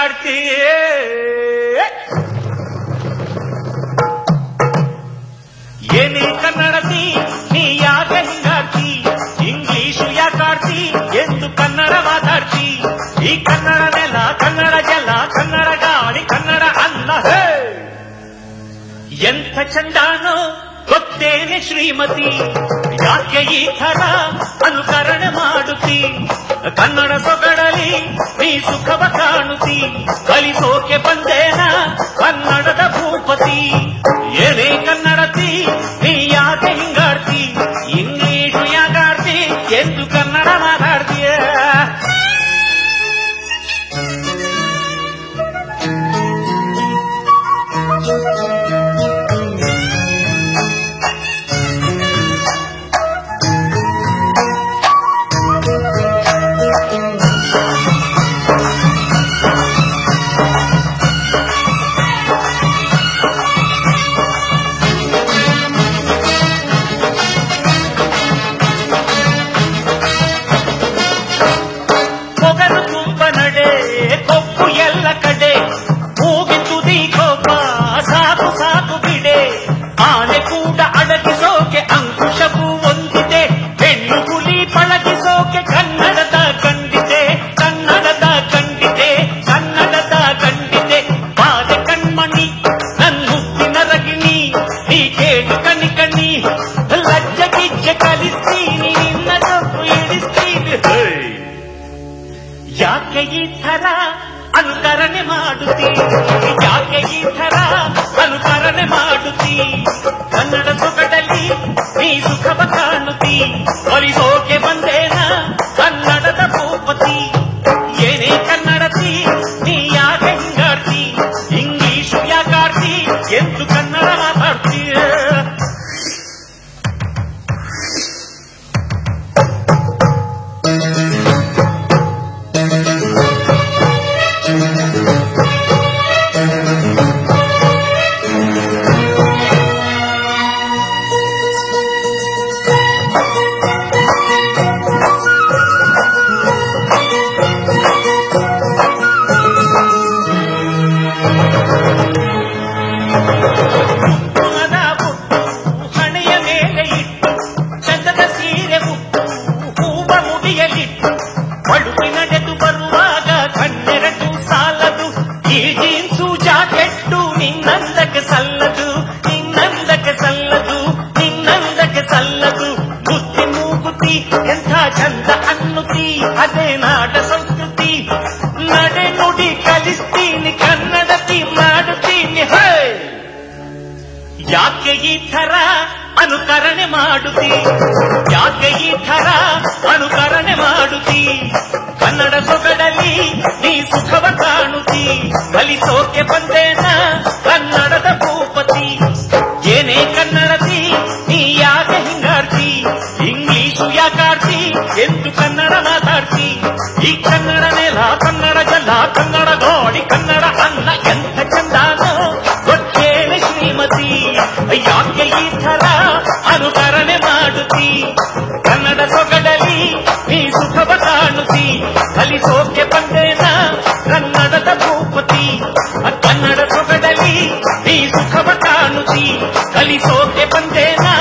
ಹಿಂಗಾಡ್ತಿ ಏನೇ ಕನ್ನಡತಿ ನೀ ಯಾಕೆ ಹಿಂಗಾಡ್ತಿ ಇಂಗ್ಲಿಷು ಯಾಕಾಡ್ತಿ ಎಂದು ಕನ್ನಡ ಮಾತಾಡ್ತಿ ಈ ಕನ್ನಡ ನೆಲ ಕನ್ನಡ ಜಲ ಕನ್ನಡ ಗಾಳಿ ಕನ್ನಡ ಅನ್ನ ಎಂಥ ಚಂದಾನೋ ಗೊತ್ತೇನೆ ಶ್ರೀಮತಿ ಯಾಕೆ ಈ ಥರ ಅನುಕರಣೆ ಮಾಡುತ್ತಿ ಕನ್ನಡ ಸೊಗಡಲಿ ನೀ ಸುಖವ ಕಾಣುತ್ತಿ ಕಲಿಸೋಕೆ ಬಂದೇನ ಕನ್ನಡದ ಭೂಪತಿ ಏನೇ ಕನ್ನಡತಿ ನೀ ಯಾಕೆ ಹಿಂಗಾಡ್ತಿ ಇಂಗ್ಲಿಷು ಯಾಕಾಡ್ತಿ ಎಂದು ಕನ್ನಡ ಮಾತಾಡ್ತೀಯ ಯಾಕೆ ಈ ಥರ ಅನುಕರಣೆ ಮಾಡುತ್ತಿ ಯಾಕೆ ಈ ಥರ ಅನುಕರಣೆ ಮಾಡುತ್ತಿ ಕನ್ನಡ ಸೊಗಡಲ್ಲಿ ನೀ ಸುಖವ ಕಾಣುತ್ತಿ ಒಲಿಸೋಕೆ ಬಂದೇನ ಕನ್ನಡದ ಭೂಪತಿ ಏನೇ ಕನ್ನಡತಿ ನೀ ಯಾಕೆ ಹಿಂಗಾಡ್ತಿ ಇಂಗ್ಲಿಷು ಯಾಕಾಡ್ತಿ ಎಂದು ಕನ್ನಡ ಮಾತಾಡ್ತಿ ಎಂಥ ಚಂದ ಅನ್ನುತ್ತಿ ಅದೇ ನಾಡ ಸಂಸ್ಕೃತಿ ನಡೆ ನುಡಿ ಕಲಿಸ್ತೀನಿ ಕನ್ನಡತಿ ಮಾಡುತ್ತೀನಿ ಯಾಕೆ ಈ ಥರ ಅನುಕರಣೆ ಮಾಡುತ್ತಿ ಯಾಕೆ ಈ ಥರ ಅನುಕರಣೆ ಮಾಡುತ್ತಿ ಕನ್ನಡ ಸೊಗಡಲಿ ನೀ ಸುಖವ ಕಾಣುತ್ತಿ ಕಲಿಸೋಕೆ ಬಂದೇನ ಕನ್ನಡದ ಭೂಪತಿ ಏನೇ ಕನ್ನಡತಿ ನೀ ಯಾಕೆ ಹಿಂಗಾಡ್ತಿ ಇಂಗ್ಲಿಷು ಯಾಕಾಡ್ತಿ ಎಂದು ಕನ್ನಡ ಮಾತಾಡ್ತಿ ಈ ಕನ್ನಡ ನೆಲ ಕನ್ನಡ ಜಲ ಕನ್ನಡ ಗಾಳಿ ಕನ್ನಡ ಅನ್ನ ಎಂಥ ಚಂದಾನೋ ಗೊತ್ತೇನೆ ಶ್ರೀಮತಿ ಯಾಕೆ ಈ ಥರ ಅನುಕರಣೆ ಮಾಡುತ್ತಿ ಕನ್ನಡ ಸೊಗಡಲಿ ನೀ ಸುಖವ ಕಾಣುತ್ತಿ ಕಲಿಸೋಕೆ ಬಂದೇನ ಕನ್ನಡದ ಭೂಪತಿ ಕನ್ನಡ ಸೊಗಡಲಿ ನೀ ಸುಖವ ಕಾಣುತ್ತಿ ಕಲಿಸೋಕೆ ಬಂದೇನ